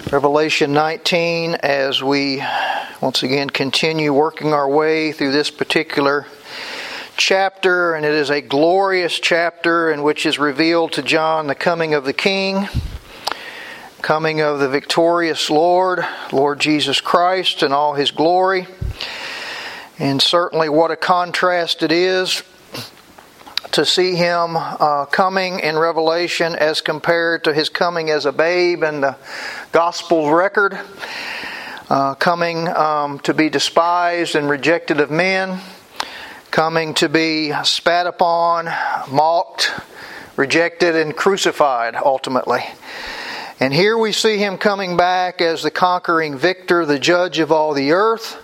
Revelation 19, as we once again continue working our way through this particular chapter, and it is a glorious chapter in which is revealed to John the coming of the King, coming of the victorious Lord Jesus Christ in all His glory. And certainly what a contrast it is to see Him coming in Revelation as compared to His coming as a babe in the Gospel record, coming to be despised and rejected of men, coming to be spat upon, mocked, rejected, and crucified ultimately. And here we see Him coming back as the conquering victor, the judge of all the earth,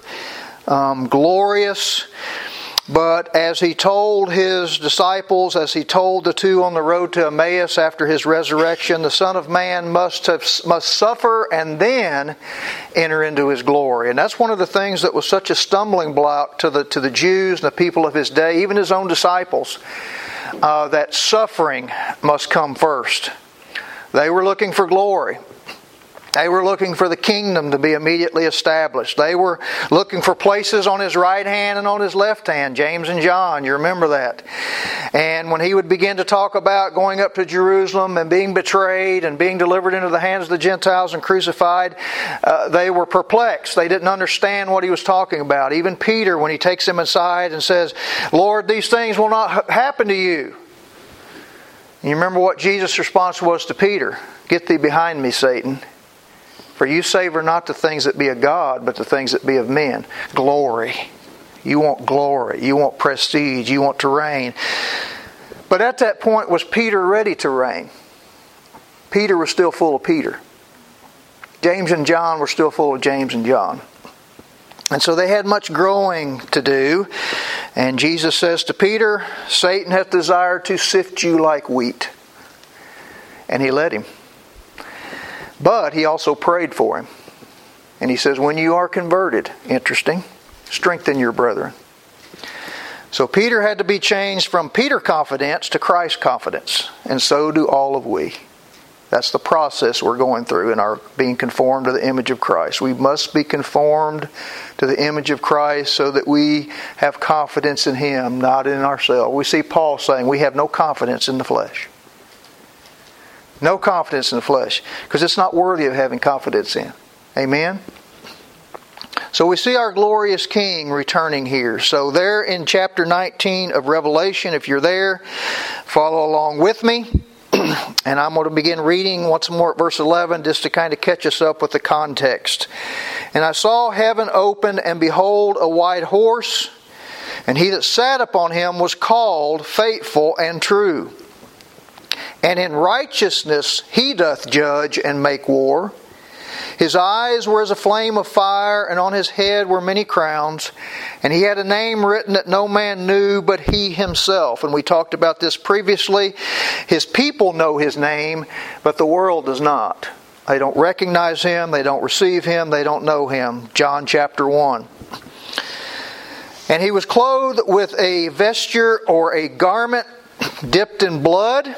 glorious. But as He told His disciples, as He told the two on the road to Emmaus after His resurrection, the Son of Man must suffer and then enter into His glory. And that's one of the things that was such a stumbling block to the Jews and the people of His day, even His own disciples, that suffering must come first. They were looking for glory. They were looking for the kingdom to be immediately established. They were looking for places on His right hand and on His left hand, James and John, you remember that. And when He would begin to talk about going up to Jerusalem and being betrayed and being delivered into the hands of the Gentiles and crucified, they were perplexed. They didn't understand what He was talking about. Even Peter, when He takes him aside and says, "Lord, these things will not happen to you." And you remember what Jesus' response was to Peter? "Get thee behind me, Satan. For you savor not the things that be of God, but the things that be of men." Glory. You want glory. You want prestige. You want to reign. But at that point, was Peter ready to reign? Peter was still full of Peter. James and John were still full of James and John. And so they had much growing to do. And Jesus says to Peter, "Satan hath desired to sift you like wheat." And He let him. But He also prayed for him. And He says, when you are converted, interesting, strengthen your brethren. So Peter had to be changed from Peter confidence to Christ confidence. And so do all of we. That's the process we're going through in our being conformed to the image of Christ. We must be conformed to the image of Christ so that we have confidence in Him, not in ourselves. We see Paul saying we have no confidence in the flesh. No confidence in the flesh, because it's not worthy of having confidence in. Amen? So we see our glorious King returning here. So there in chapter 19 of Revelation, if you're there, follow along with me. And I'm going to begin reading once more at verse 11 just to kind of catch us up with the context. "And I saw heaven open, and behold, a white horse, and he that sat upon him was called Faithful and True. And in righteousness He doth judge and make war. His eyes were as a flame of fire, and on His head were many crowns. And He had a name written that no man knew but He Himself." And we talked about this previously. His people know His name, but the world does not. They don't recognize Him, they don't receive Him, they don't know Him. John chapter 1. "And He was clothed with a vesture or a garment dipped in blood.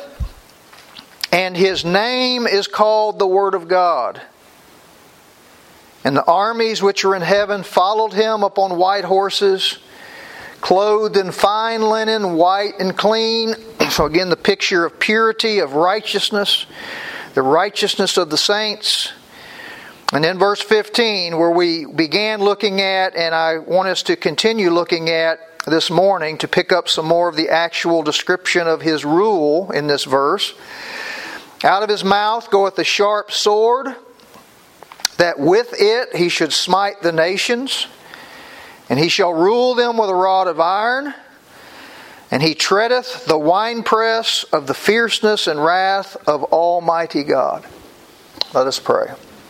And His name is called the Word of God. And the armies which are in heaven followed Him upon white horses, clothed in fine linen, white and clean." So again, the picture of purity, of righteousness, the righteousness of the saints. And then verse 15, where we began looking at, and I want us to continue looking at this morning to pick up some more of the actual description of His rule in this verse. "Out of His mouth goeth a sharp sword, that with it He should smite the nations. And He shall rule them with a rod of iron. And He treadeth the winepress of the fierceness and wrath of Almighty God." Let us pray.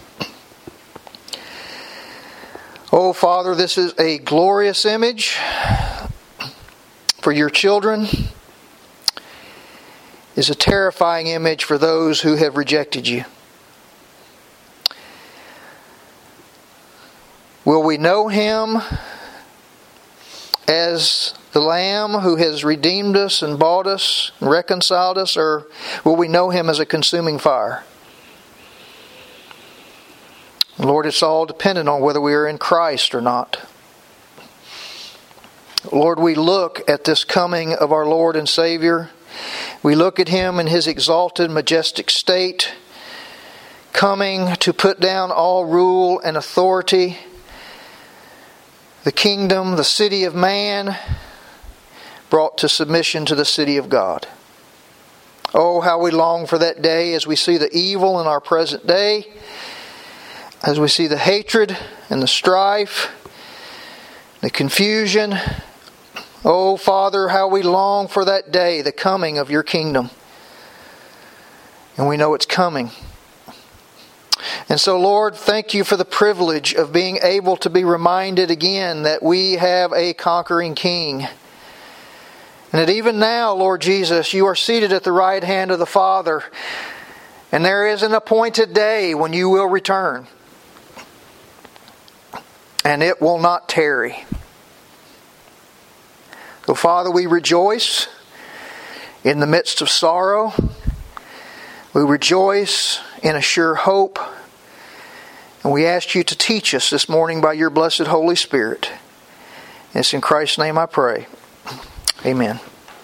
Oh, Father, this is a glorious image for Your children. Is a terrifying image for those who have rejected You. Will we know Him as the Lamb who has redeemed us and bought us and reconciled us, or will we know Him as a consuming fire? Lord, it's all dependent on whether we are in Christ or not. Lord, we look at this coming of our Lord and Savior. We look at Him in His exalted, majestic state, coming to put down all rule and authority, the kingdom, the city of man, brought to submission to the city of God. Oh, how we long for that day as we see the evil in our present day, as we see the hatred and the strife, the confusion. Oh, Father, how we long for that day, the coming of your kingdom. And we know it's coming. And so, Lord, thank you for the privilege of being able to be reminded again that we have a conquering King. And that even now, Lord Jesus, you are seated at the right hand of the Father. And there is an appointed day when you will return. And it will not tarry. So, Father, we rejoice in the midst of sorrow. We rejoice in a sure hope. And we ask you to teach us this morning by your blessed Holy Spirit. And it's in Christ's name I pray. Amen.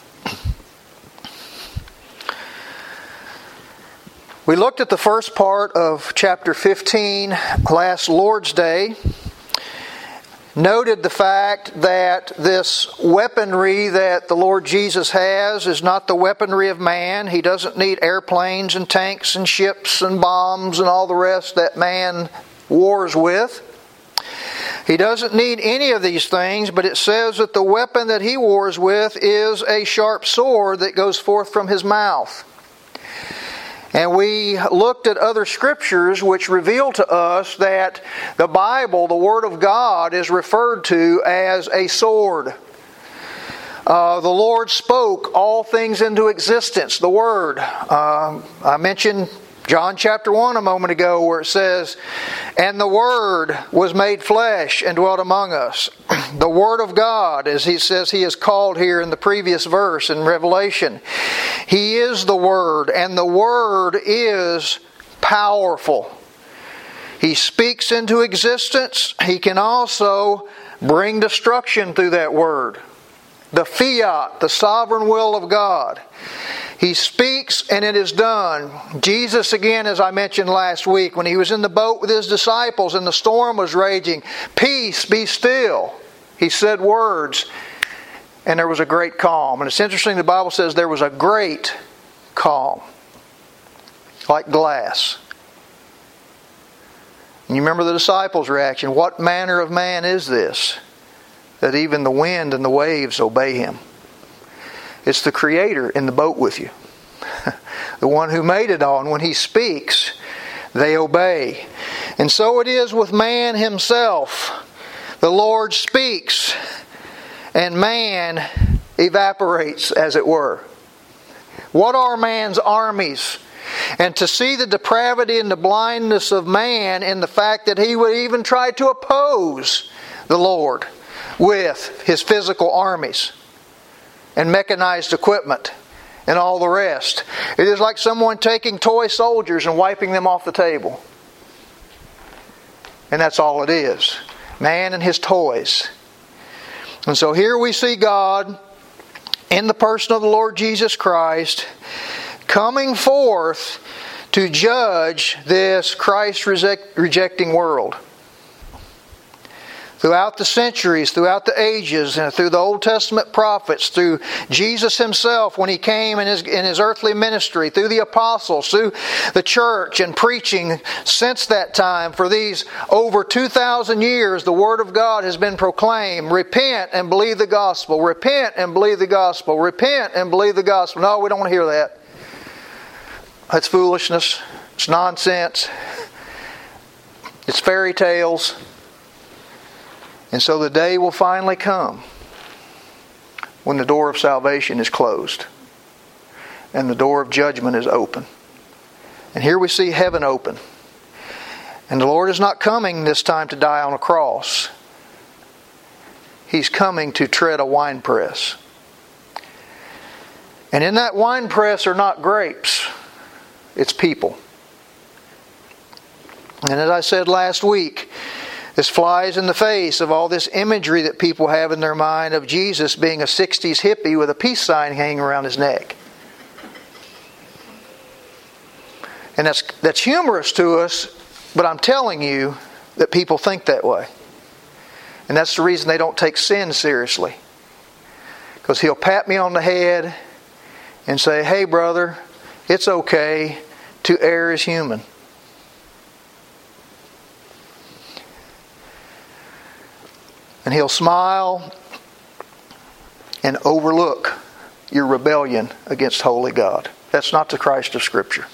We looked at the first part of chapter 15 last Lord's Day. Noted the fact that this weaponry that the Lord Jesus has is not the weaponry of man. He doesn't need airplanes and tanks and ships and bombs and all the rest that man wars with. He doesn't need any of these things, but it says that the weapon that he wars with is a sharp sword that goes forth from his mouth. And we looked at other scriptures which reveal to us that the Bible, the Word of God, is referred to as a sword. The Lord spoke all things into existence, the Word. I mentioned John chapter 1 a moment ago where it says, "And the Word was made flesh and dwelt among us." The Word of God, as he says he is called here in the previous verse in Revelation. He is the Word, and the Word is powerful. He speaks into existence. He can also bring destruction through that Word. The fiat, the sovereign will of God. He speaks and it is done. Jesus, again, as I mentioned last week, when he was in the boat with his disciples and the storm was raging, "Peace, be still." He said words and there was a great calm. And it's interesting, the Bible says there was a great calm, like glass. And you remember the disciples' reaction. What manner of man is this, that even the wind and the waves obey him? It's the Creator in the boat with you. The one who made it all. And when he speaks, they obey. And so it is with man himself. The Lord speaks and man evaporates, as it were. What are man's armies? And to see the depravity and the blindness of man in the fact that he would even try to oppose the Lord with his physical armies and mechanized equipment and all the rest. It is like someone taking toy soldiers and wiping them off the table. And that's all it is. Man and his toys. And so here we see God in the person of the Lord Jesus Christ coming forth to judge this Christ-rejecting world. Throughout the centuries, throughout the ages, and through the Old Testament prophets, through Jesus himself when he came in his earthly ministry, through the apostles, through the church and preaching since that time, for these over 2,000 years, the Word of God has been proclaimed. Repent and believe the gospel. Repent and believe the gospel. Repent and believe the gospel. No, we don't want to hear that. That's foolishness. It's nonsense. It's fairy tales. And so the day will finally come when the door of salvation is closed and the door of judgment is open. And here we see heaven open. And the Lord is not coming this time to die on a cross. He's coming to tread a winepress. And in that winepress are not grapes. It's people. And as I said last week, this flies in the face of all this imagery that people have in their mind of Jesus being a 60s hippie with a peace sign hanging around his neck. And that's humorous to us, but I'm telling you that people think that way. And that's the reason they don't take sin seriously. Because he'll pat me on the head and say, "Hey brother, it's okay to err as human." And he'll smile and overlook your rebellion against holy God. That's not the Christ of Scripture.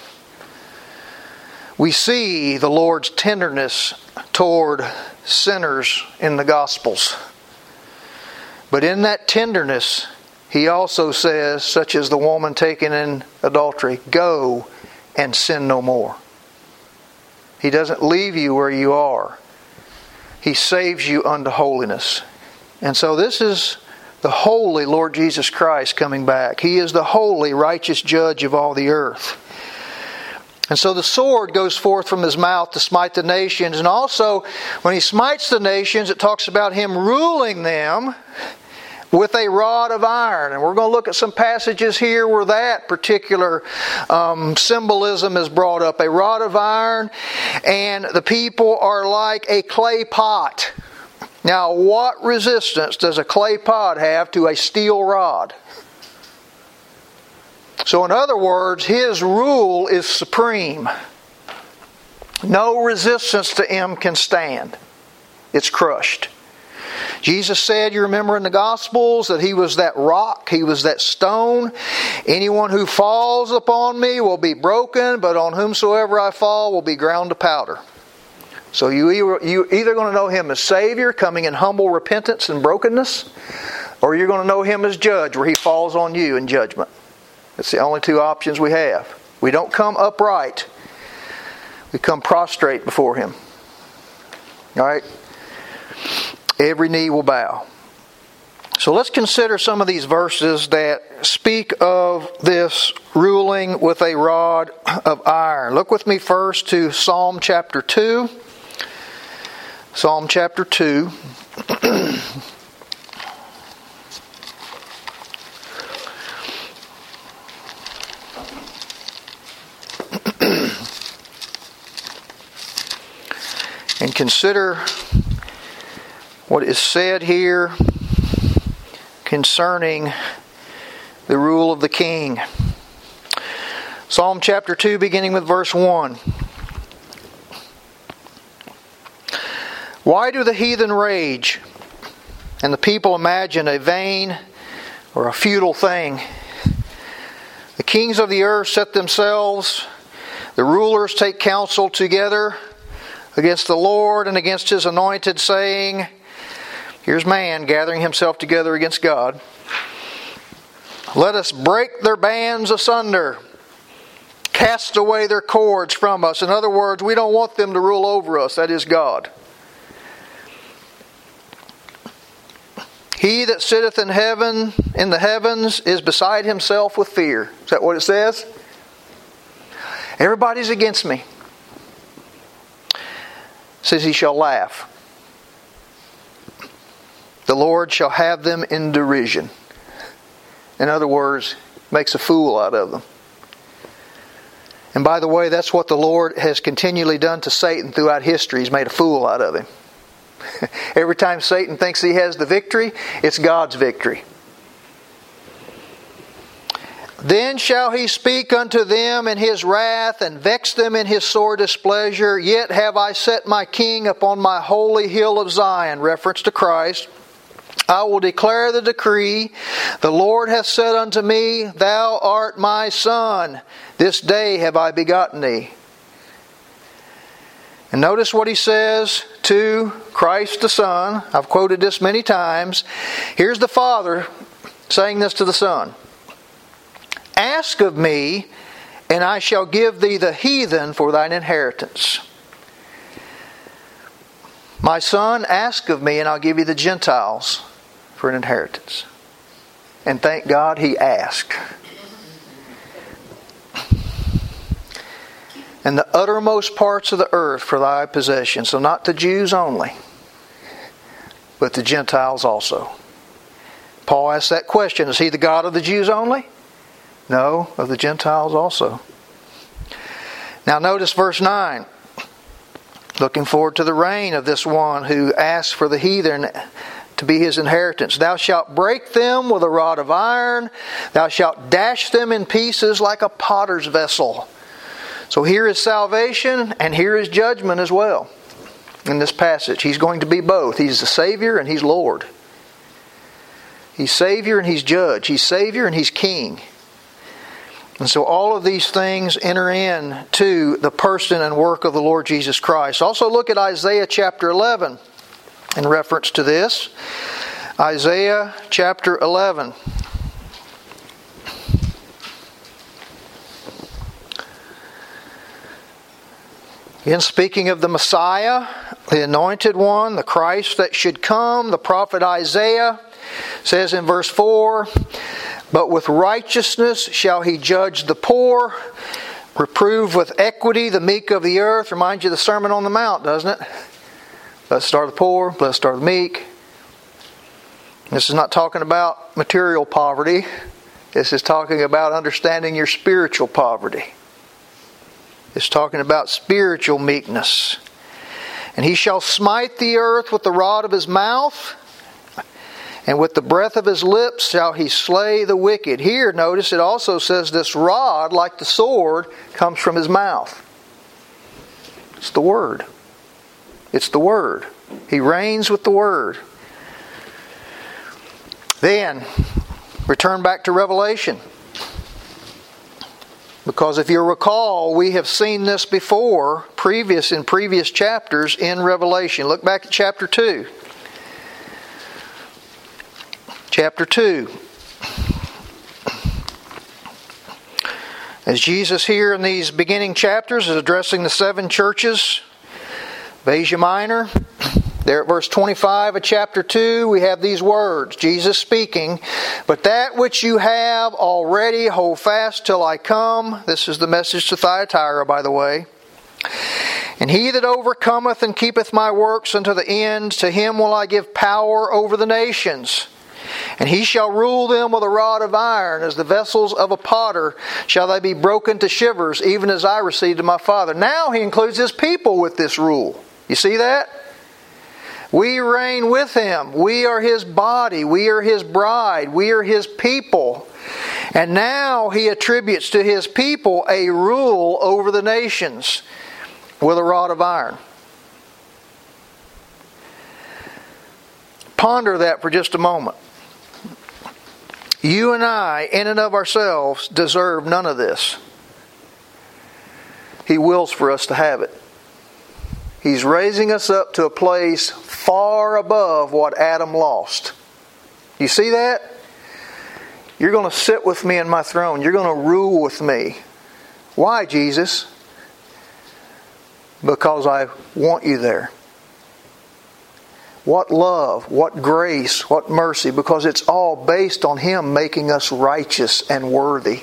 We see the Lord's tenderness toward sinners in the Gospels. But in that tenderness, He also says, such as the woman taken in adultery, "Go and sin no more." He doesn't leave you where you are. He saves you unto holiness. And so this is the holy Lord Jesus Christ coming back. He is the holy, righteous judge of all the earth. And so the sword goes forth from His mouth to smite the nations. And also, when He smites the nations, it talks about Him ruling them with a rod of iron. And we're going to look at some passages here where that particular symbolism is brought up. A rod of iron, and the people are like a clay pot. Now, what resistance does a clay pot have to a steel rod? So in other words, His rule is supreme. No resistance to Him can stand. It's crushed. Jesus said, you remember in the Gospels, that He was that rock, He was that stone. Anyone who falls upon me will be broken, but on whomsoever I fall will be ground to powder. So you're either going to know Him as Savior, coming in humble repentance and brokenness, or you're going to know Him as Judge, where He falls on you in judgment. That's the only two options we have. We don't come upright. We come prostrate before Him. All right? Every knee will bow. So let's consider some of these verses that speak of this ruling with a rod of iron. Look with me first to Psalm chapter 2. Psalm chapter 2. And consider what is said here concerning the rule of the king. Psalm chapter 2, beginning with verse 1. Why do the heathen rage, and the people imagine a vain or a futile thing? The kings of the earth set themselves, the rulers take counsel together against the Lord and against His anointed, saying, here's man gathering himself together against God. Let us break their bands asunder, cast away their cords from us. In other words, we don't want them to rule over us. That is God. He that sitteth in heaven, in the heavens, is beside himself with fear. Is that what it says? Everybody's against me. It says he shall laugh. The Lord shall have them in derision. In other words, makes a fool out of them. And by the way, that's what the Lord has continually done to Satan throughout history. He's made a fool out of him. Every time Satan thinks he has the victory, it's God's victory. Then shall he speak unto them in his wrath, and vex them in his sore displeasure. Yet have I set my king upon my holy hill of Zion. Reference to Christ. I will declare the decree. The Lord hath said unto me, Thou art my son. This day have I begotten thee. And notice what he says to Christ the Son. I've quoted this many times. Here's the Father saying this to the Son. Ask of me, and I shall give thee the heathen for thine inheritance. My son, ask of me, and I'll give you the Gentiles for an inheritance. And thank God he asked. and the uttermost parts of the earth for thy possession. So not the Jews only, but the Gentiles also. Paul asks that question, is he the God of the Jews only? No, of the Gentiles also. Now notice verse 9. Looking forward to the reign of this one who asks for the heathen to be his inheritance. Thou shalt break them with a rod of iron. Thou shalt dash them in pieces like a potter's vessel. So here is salvation and here is judgment as well. In this passage, He's going to be both. He's the Savior and He's Lord. He's Savior and He's Judge. He's Savior and He's King. And so all of these things enter into the person and work of the Lord Jesus Christ. Also look at Isaiah chapter 11 in reference to this. Isaiah chapter 11. Again, speaking of the Messiah, the anointed one, the Christ that should come, the prophet Isaiah says in verse 4, but with righteousness shall he judge the poor, reprove with equity the meek of the earth. Reminds you of the Sermon on the Mount, doesn't it? Blessed are the poor, blessed are the meek. This is not talking about material poverty. This is talking about understanding your spiritual poverty. It's talking about spiritual meekness. And he shall smite the earth with the rod of his mouth, and with the breath of his lips shall he slay the wicked. Here, notice it also says this rod, like the sword, comes from his mouth. It's the Word. It's the Word. He reigns with the Word. Then, return back to Revelation. Because if you recall, we have seen this before, in previous chapters in Revelation. Look back at chapter 2. Chapter 2. As Jesus here in these beginning chapters is addressing the 7 churches of Asia Minor, there at verse 25 of chapter 2, we have these words, Jesus speaking, but that which you have already hold fast till I come. This is the message to Thyatira, by the way. And he that overcometh and keepeth my works unto the end, to him will I give power over the nations. And he shall rule them with a rod of iron, as the vessels of a potter shall they be broken to shivers, even as I received of my Father. Now he includes his people with this rule. You see that? We reign with him. We are his body. We are his bride. We are his people. And now he attributes to his people a rule over the nations with a rod of iron. Ponder that for just a moment. You and I, in and of ourselves, deserve none of this. He wills for us to have it. He's raising us up to a place far above what Adam lost. You see that? You're going to sit with me in my throne. You're going to rule with me. Why, Jesus? Because I want you there. What love, what grace, what mercy, because it's all based on Him making us righteous and worthy.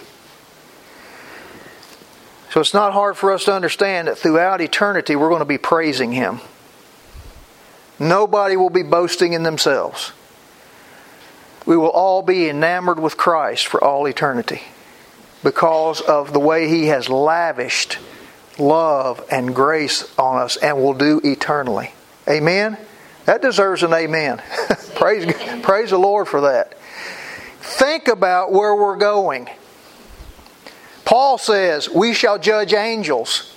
So it's not hard for us to understand that throughout eternity we're going to be praising Him. Nobody will be boasting in themselves. We will all be enamored with Christ for all eternity because of the way He has lavished love and grace on us and will do eternally. Amen? That deserves an amen. Praise the Lord for that. Think about where we're going. Paul says, we shall judge angels.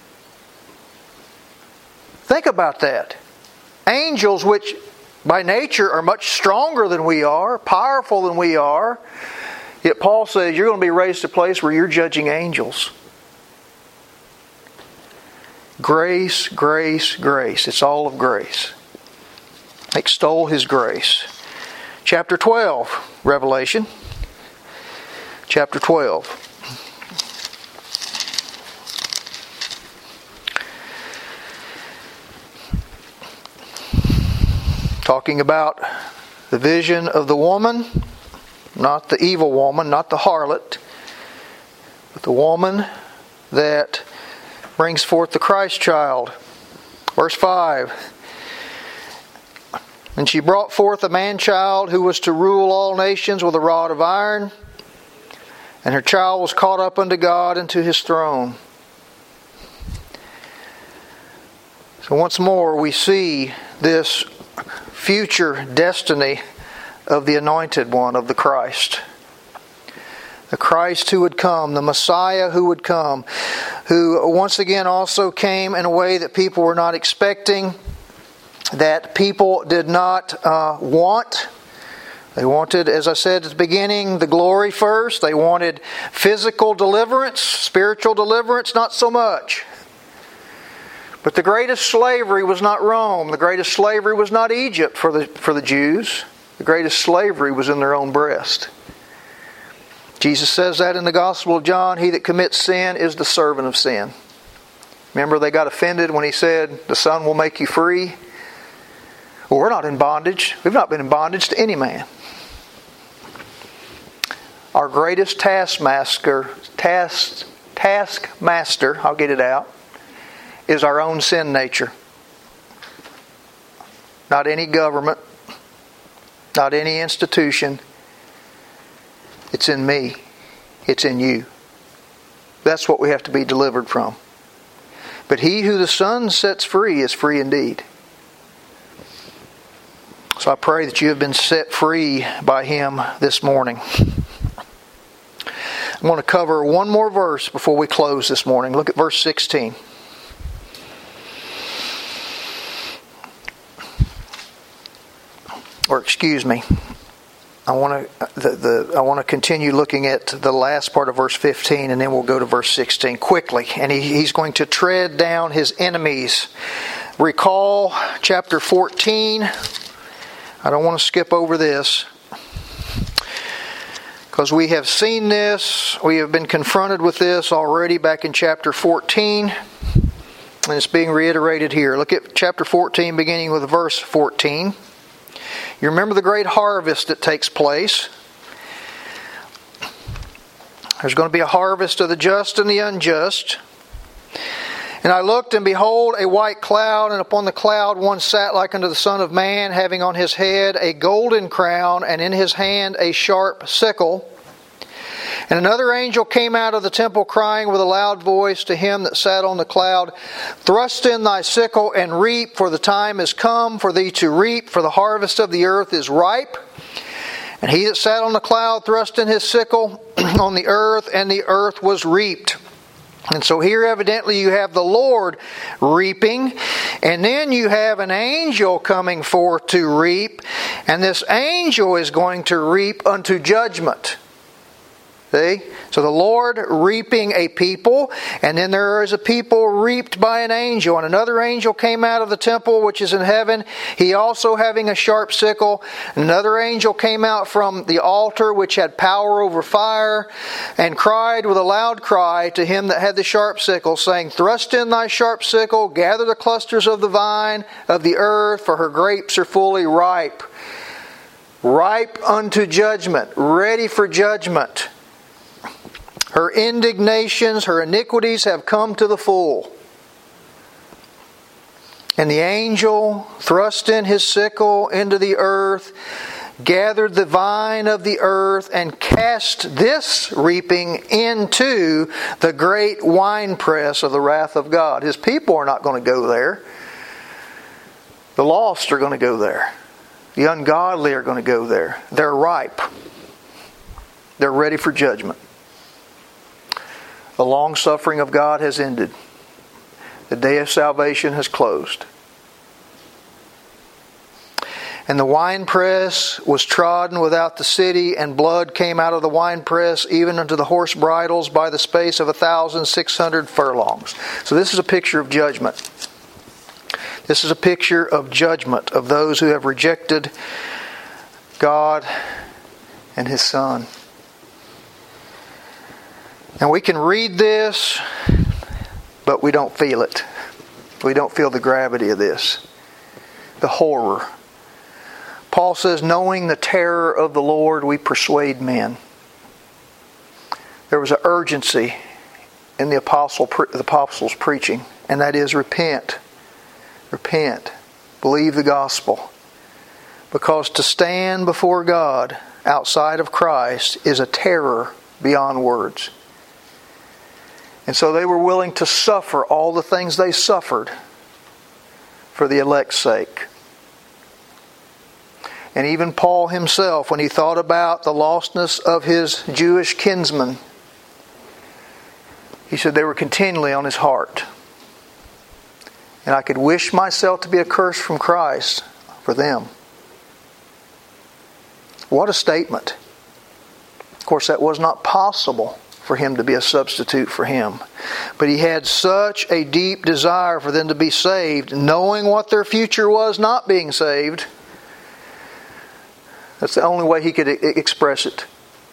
Think about that. Angels, which by nature are much stronger than we are, powerful than we are. Yet Paul says, you're going to be raised to a place where you're judging angels. Grace, grace, grace. It's all of grace. Extol His grace. Chapter 12, Revelation. Chapter 12. Talking about the vision of the woman, not the evil woman, not the harlot, but the woman that brings forth the Christ child. Verse 5. And she brought forth a man-child who was to rule all nations with a rod of iron. And her child was caught up unto God and to His throne. So once more we see this future destiny of the Anointed One, of the Christ. The Christ who would come, the Messiah who would come, who once again also came in a way that people were not expecting, that people did not want. They wanted, as I said at the beginning, the glory first. They wanted physical deliverance, spiritual deliverance, not so much. But the greatest slavery was not Rome. The greatest slavery was not Egypt for the Jews. The greatest slavery was in their own breast. Jesus says that in the Gospel of John, he that commits sin is the servant of sin. Remember, they got offended when he said, the Son will make you free. Well, we're not in bondage. We've not been in bondage to any man. Our greatest taskmaster, I'll get it out, is our own sin nature. Not any government, not any institution. It's in me. It's in you. That's what we have to be delivered from. But he who the Son sets free is free indeed. So I pray that you have been set free by Him this morning. I'm going to cover one more verse before we close this morning. Look at verse 16. Or excuse me. I want to continue looking at the last part of verse 15, and then we'll go to verse 16 quickly. And he's going to tread down his enemies. Recall chapter 14. I don't want to skip over this, because we have seen this. We have been confronted with this already back in chapter 14, and it's being reiterated here. Look at chapter 14, beginning with verse 14. You remember the great harvest that takes place. There's going to be a harvest of the just and the unjust. And I looked, and behold, a white cloud, and upon the cloud one sat like unto the Son of Man, having on his head a golden crown, and in his hand a sharp sickle. And another angel came out of the temple, crying with a loud voice to him that sat on the cloud, Thrust in thy sickle and reap, for the time is come for thee to reap, for the harvest of the earth is ripe. And he that sat on the cloud thrust in his sickle on the earth, and the earth was reaped. And so here evidently you have the Lord reaping, and then you have an angel coming forth to reap, and this angel is going to reap unto judgment. See? So the Lord reaping a people, and then there is a people reaped by an angel. And another angel came out of the temple which is in heaven, he also having a sharp sickle. Another angel came out from the altar which had power over fire, and cried with a loud cry to him that had the sharp sickle, saying, Thrust in thy sharp sickle, gather the clusters of the vine of the earth, for her grapes are fully ripe. Ripe unto judgment, ready for judgment. Her indignations, her iniquities have come to the full. And the angel thrust in his sickle into the earth, gathered the vine of the earth, and cast this reaping into the great winepress of the wrath of God. His people are not going to go there. The lost are going to go there. The ungodly are going to go there. They're ripe. They're ready for judgment. The long suffering of God has ended. The day of salvation has closed. And the winepress was trodden without the city, and blood came out of the winepress, even unto the horse bridles, by the space of 1,600 furlongs. So this is a picture of judgment. This is a picture of judgment of those who have rejected God and His Son. And we can read this, but we don't feel it. We don't feel the gravity of this. The horror. Paul says, knowing the terror of the Lord, we persuade men. There was an urgency in the apostles' preaching, and that is repent. Repent. Believe the gospel. Because to stand before God outside of Christ is a terror beyond words. And so they were willing to suffer all the things they suffered for the elect's sake. And even Paul himself, when he thought about the lostness of his Jewish kinsmen, he said they were continually on his heart. And I could wish myself to be accursed from Christ for them. What a statement. Of course, that was not possible for him to be a substitute for him. But he had such a deep desire for them to be saved, knowing what their future was not being saved. That's the only way he could express it.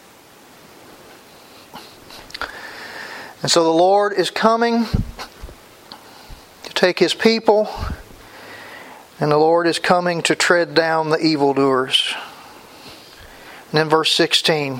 And so the Lord is coming to take His people, and the Lord is coming to tread down the evildoers. And then verse 16.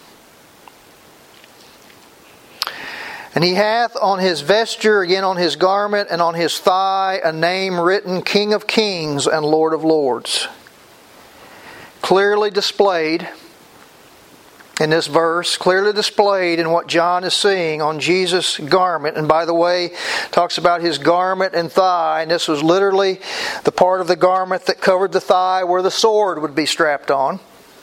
And he hath on his vesture, again on his garment, and on his thigh a name written, King of Kings and Lord of Lords. Clearly displayed in this verse, clearly displayed in what John is seeing on Jesus' garment. And by the way, talks about his garment and thigh. And this was literally the part of the garment that covered the thigh where the sword would be strapped on.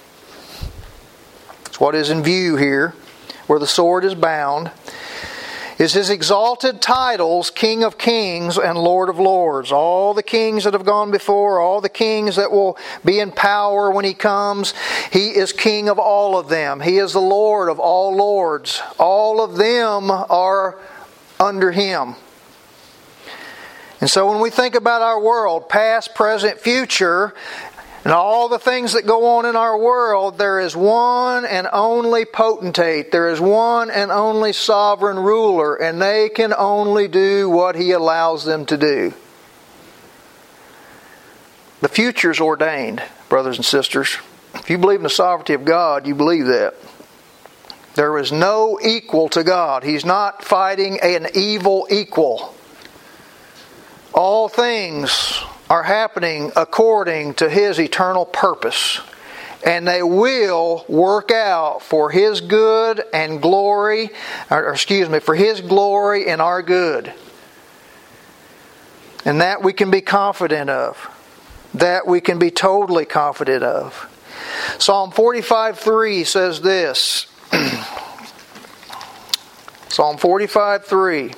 It's what is in view here, where the sword is bound. Is his exalted titles, King of Kings and Lord of Lords. All the kings that have gone before, all the kings that will be in power when He comes, He is King of all of them. He is the Lord of all lords. All of them are under Him. And so when we think about our world, past, present, future, and all the things that go on in our world, there is one and only potentate. There is one and only sovereign ruler, and they can only do what He allows them to do. The future is ordained, brothers and sisters. If you believe in the sovereignty of God, you believe that. There is no equal to God. He's not fighting an evil equal. All things are happening according to His eternal purpose. And they will work out for His good and glory, for His glory and our good. And that we can be confident of. That we can be totally confident of. Psalm 45:3 says this. Psalm 45:3.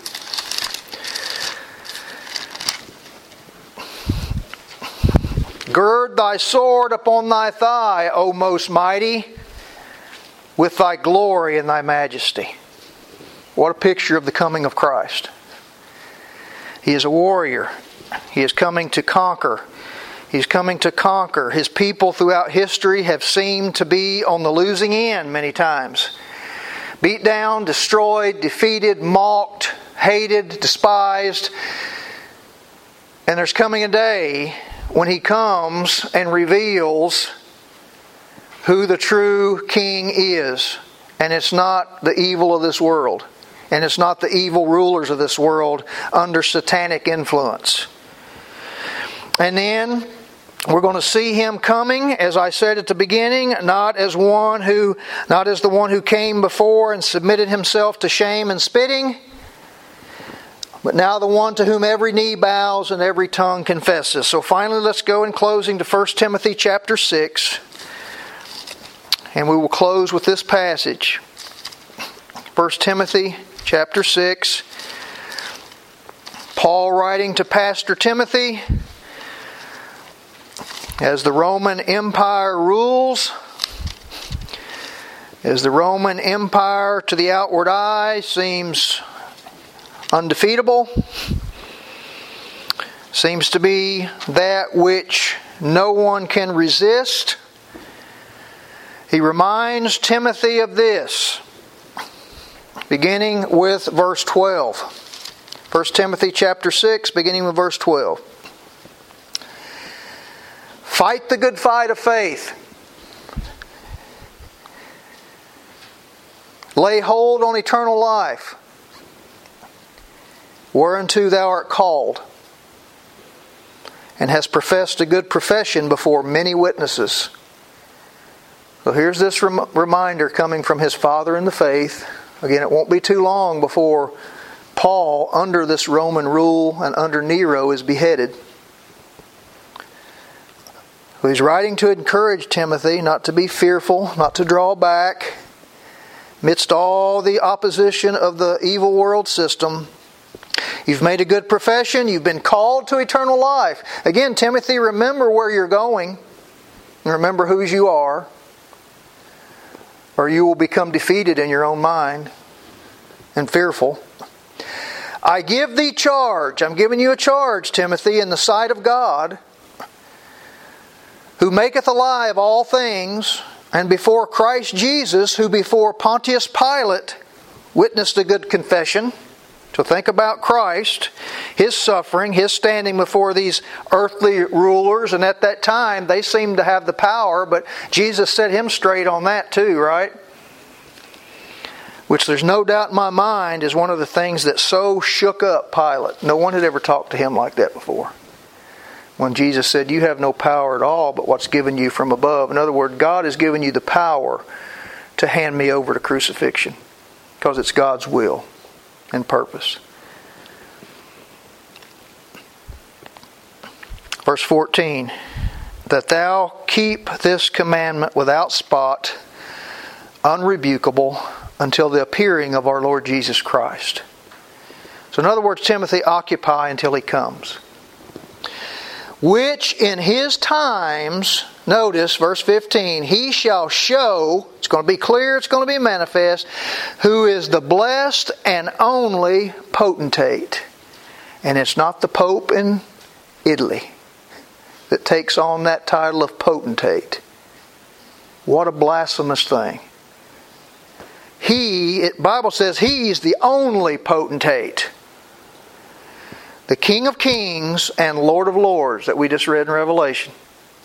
Gird thy sword upon thy thigh, O most mighty, with thy glory and thy majesty. What a picture of the coming of Christ. He is a warrior. He is coming to conquer. He's coming to conquer. His people throughout history have seemed to be on the losing end many times. Beat down, destroyed, defeated, mocked, hated, despised. And there's coming a day when He comes and reveals who the true King is. And it's not the evil of this world. And it's not the evil rulers of this world under satanic influence. And then we're going to see Him coming, as I said at the beginning, not as the one who came before and submitted Himself to shame and spitting, but now the one to whom every knee bows and every tongue confesses. So finally, let's go in closing to 1 Timothy chapter 6. And we will close with this passage. 1 Timothy chapter 6. Paul writing to Pastor Timothy. As the Roman Empire rules, as the Roman Empire to the outward eye seems undefeatable, seems to be that which no one can resist. He reminds Timothy of this, beginning with verse 12. 1 Timothy chapter 6, beginning with verse 12. Fight the good fight of faith. Lay hold on eternal life, whereunto thou art called, and hast professed a good profession before many witnesses. So here's this reminder coming from his father in the faith. Again, it won't be too long before Paul, under this Roman rule and under Nero, is beheaded. So he's writing to encourage Timothy not to be fearful, not to draw back amidst all the opposition of the evil world system. You've made a good profession. You've been called to eternal life. Again, Timothy, remember where you're going. And remember whose you are. Or you will become defeated in your own mind and fearful. I give thee charge. I'm giving you a charge, Timothy, in the sight of God, who maketh alive all things, and before Christ Jesus, who before Pontius Pilate witnessed a good confession. So think about Christ, His suffering, His standing before these earthly rulers. And at that time, they seemed to have the power, but Jesus set Him straight on that too, right? Which there's no doubt in my mind is one of the things that so shook up Pilate. No one had ever talked to him like that before. When Jesus said, you have no power at all but what's given you from above. In other words, God has given you the power to hand me over to crucifixion. Because it's God's will and purpose. Verse 14. That thou keep this commandment without spot, unrebukable, until the appearing of our Lord Jesus Christ. So in other words, Timothy, occupy until He comes. Which in His times, notice verse 15, He shall show, it's going to be clear, it's going to be manifest, who is the blessed and only potentate. And it's not the Pope in Italy that takes on that title of potentate. What a blasphemous thing. The Bible says He's the only potentate. The King of Kings and Lord of Lords that we just read in Revelation.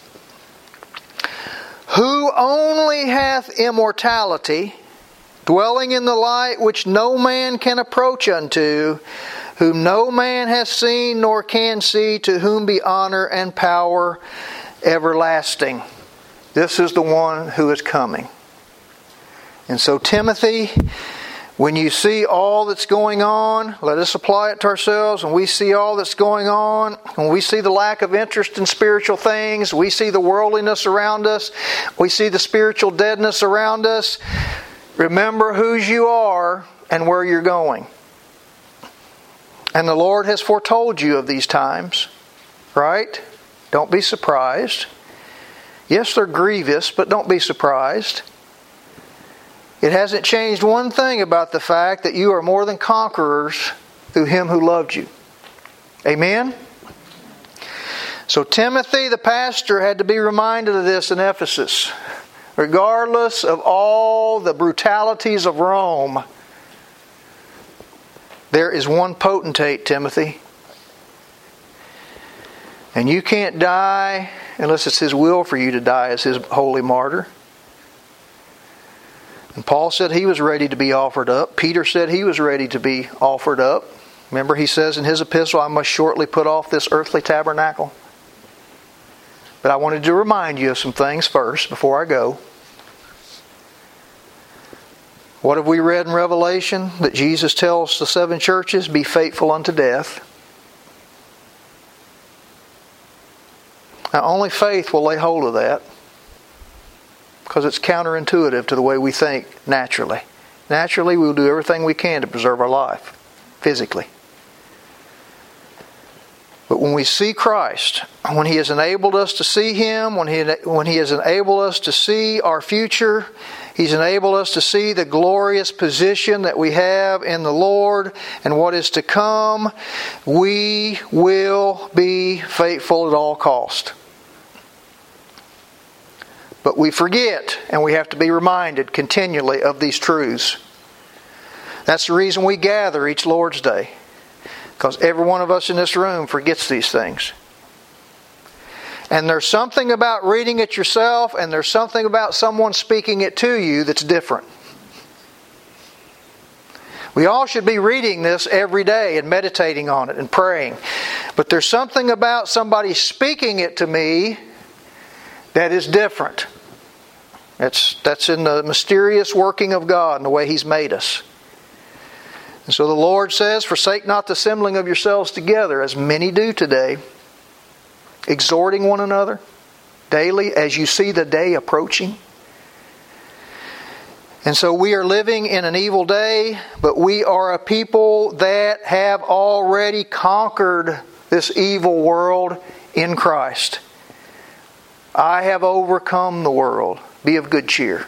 Who only hath immortality, dwelling in the light which no man can approach unto, whom no man hath seen nor can see, to whom be honor and power everlasting. This is the one who is coming. And so Timothy, when you see all that's going on, let us apply it to ourselves. When we see all that's going on, when we see the lack of interest in spiritual things, we see the worldliness around us, we see the spiritual deadness around us, remember whose you are and where you're going. And the Lord has foretold you of these times, right? Don't be surprised. Yes, they're grievous, but don't be surprised. It hasn't changed one thing about the fact that you are more than conquerors through Him who loved you. Amen? So Timothy, the pastor, had to be reminded of this in Ephesus. Regardless of all the brutalities of Rome, there is one potentate, Timothy. And you can't die unless it's His will for you to die as His holy martyr. And Paul said he was ready to be offered up. Peter said he was ready to be offered up. Remember, he says in his epistle, I must shortly put off this earthly tabernacle. But I wanted to remind you of some things first before I go. What have we read in Revelation? That Jesus tells the 7 churches, be faithful unto death. Now, only faith will lay hold of that. Because it's counterintuitive to the way we think naturally. Naturally, we will do everything we can to preserve our life, physically. But when we see Christ, when He has enabled us to see Him, when He has enabled us to see our future, He's enabled us to see the glorious position that we have in the Lord and what is to come, we will be faithful at all cost. But we forget, and we have to be reminded continually of these truths. That's the reason we gather each Lord's Day. Because every one of us in this room forgets these things. And there's something about reading it yourself, and there's something about someone speaking it to you that's different. We all should be reading this every day and meditating on it and praying. But there's something about somebody speaking it to me that is different. That's in the mysterious working of God and the way He's made us. And so the Lord says, forsake not the assembling of yourselves together, as many do today, exhorting one another daily as you see the day approaching. And so we are living in an evil day, but we are a people that have already conquered this evil world in Christ. I have overcome the world. Be of good cheer.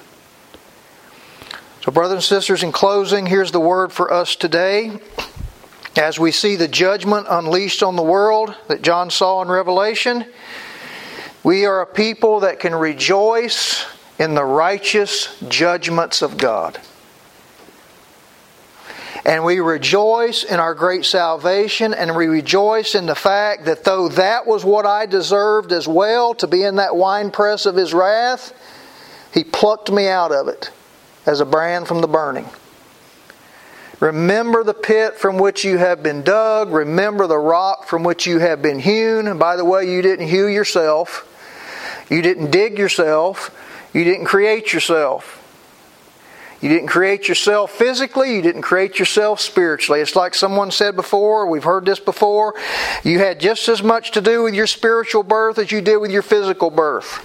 So brothers and sisters, in closing, here's the word for us today. As we see the judgment unleashed on the world that John saw in Revelation, we are a people that can rejoice in the righteous judgments of God. And we rejoice in our great salvation, and we rejoice in the fact that though that was what I deserved as well, to be in that winepress of His wrath, He plucked me out of it as a brand from the burning. Remember the pit from which you have been dug. Remember the rock from which you have been hewn. And by the way, you didn't hew yourself. You didn't dig yourself. You didn't create yourself. You didn't create yourself physically. You didn't create yourself spiritually. It's like someone said before. We've heard this before. You had just as much to do with your spiritual birth as you did with your physical birth.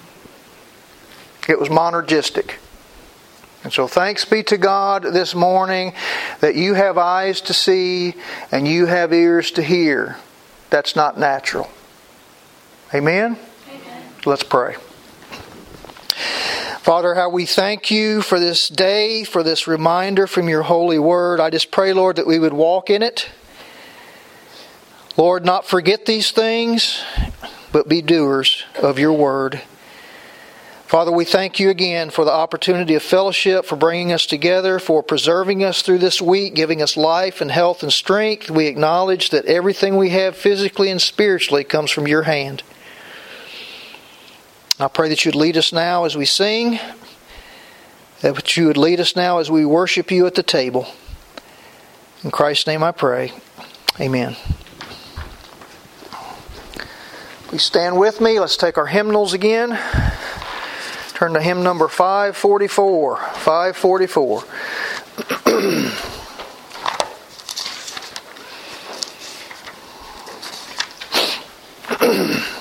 It was monergistic. And so thanks be to God this morning that you have eyes to see and you have ears to hear. That's not natural. Amen? Amen. Let's pray. Father, how we thank You for this day, for this reminder from Your holy word. I just pray, Lord, that we would walk in it. Lord, not forget these things, but be doers of Your word. Father, we thank You again for the opportunity of fellowship, for bringing us together, for preserving us through this week, giving us life and health and strength. We acknowledge that everything we have physically and spiritually comes from Your hand. I pray that You'd lead us now as we sing, that You would lead us now as we worship You at the table. In Christ's name I pray. Amen. Please stand with me. Let's take our hymnals again. Turn to hymn number 544. 544.